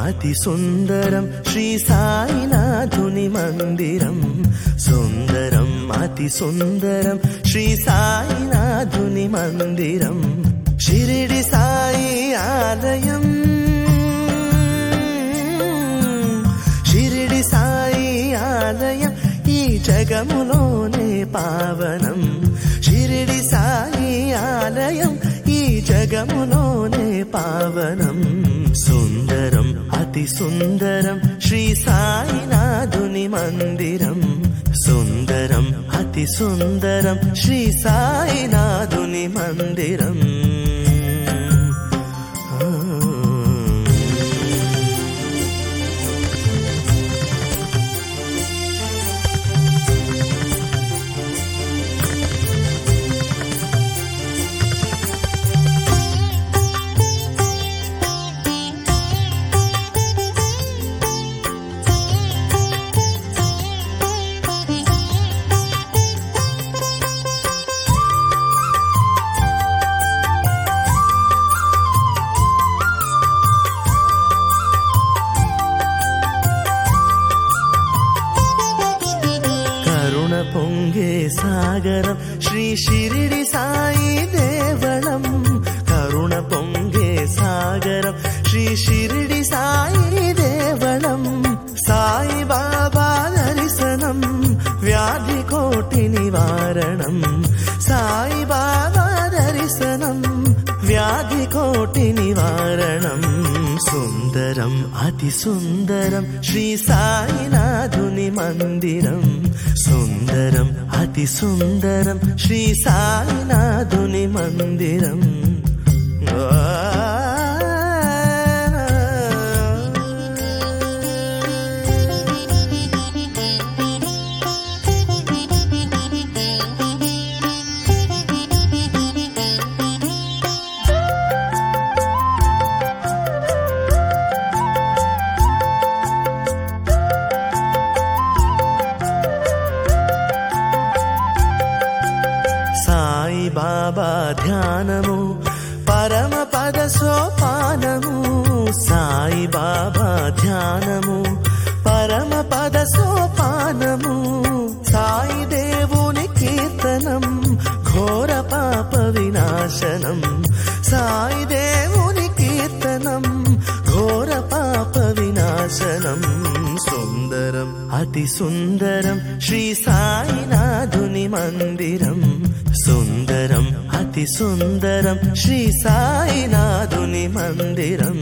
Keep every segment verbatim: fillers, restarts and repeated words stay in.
అతి సుందరం శ్రీ సాయినాథుని మందిరం సుందరం అతి సుందరం శ్రీ సాయినాథుని మందిరం షిరిడి సాయి ఆలయం షిరిడి సాయి ఆలయం ఈ జగములోనే పావనం షిరిడి సాయి ఆలయం ఈ జగములోనే పావనం సుందరం అతి సుందరం శ్రీ సాయినాథుని మందిరం సుందరం అతి సుందరం శ్రీ సాయినాథుని మందిరం పొంగే సాగరం శ్రీ షిరిడి సాయి దేవళం కరుణ పొంగే సాగరం శ్రీ షిరిడి సాయి దేవళం సాయి బాబా దర్శనం వ్యాధి కోటి నివారణం సాయి బాబా దర్శనం వ్యాధి కోటి నివారణం సుందరం అతి సుందరం శ్రీ సాయినాథుని మందిరం సుందరం అతి సుందరం శ్రీ సాయినాథుని మందిరం సాయి బాబా ధ్యానము పరమ పద సోపానము సాయి బాబా ధ్యానము పరమ పద సోపానము సాయి దేవుని కీర్తనం ఘోర పాప వినాశనం సాయి దేవుని కీర్తనం ఘోర పాప వినాశనం సుందరం అతి సుందరం శ్రీ సాయినాథుని మందిరం సుందరం అతి సుందరం శ్రీ సాయినాథుని మందిరం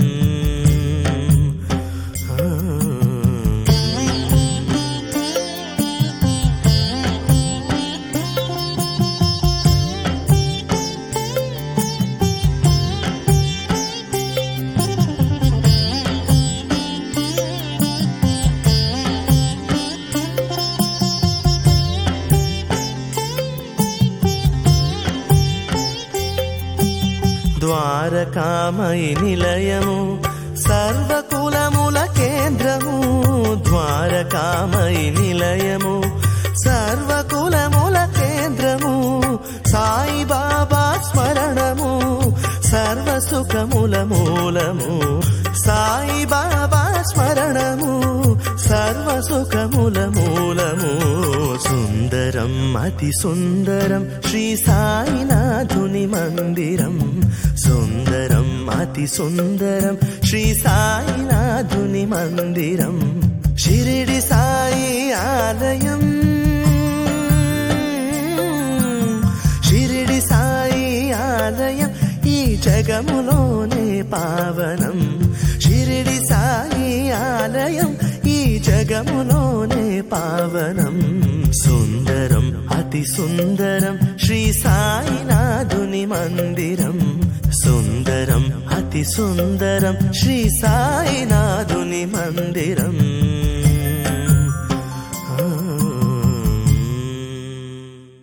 ద్వారకామయి నిలయము సర్వకులముల కేంద్రము ద్వారకామయి నిలయము సర్వకులముల కేంద్రము సాయి బాబా స్మరణము సర్వ సుఖముల మూలము సాయి బాబా స్మరణము సర్వ సుఖముల మూలము సుందరం అతి సుందరం శ్రీ సాయినాథుని మందిరం సుందరం అతి సుందరం శ్రీ సాయినాథుని మందిరం షిరిడి సాయి ఆలయం షిరిడి సాయి ఆలయం ఈ జగములోనే పావనం షిరిడి సాయి ఆలయం ఈ జగములోనే పావనం సుందరం అతి సుందరం శ్రీ సాయినాథుని మందిరం సుందరం అతి సుందరం శ్రీ సాయి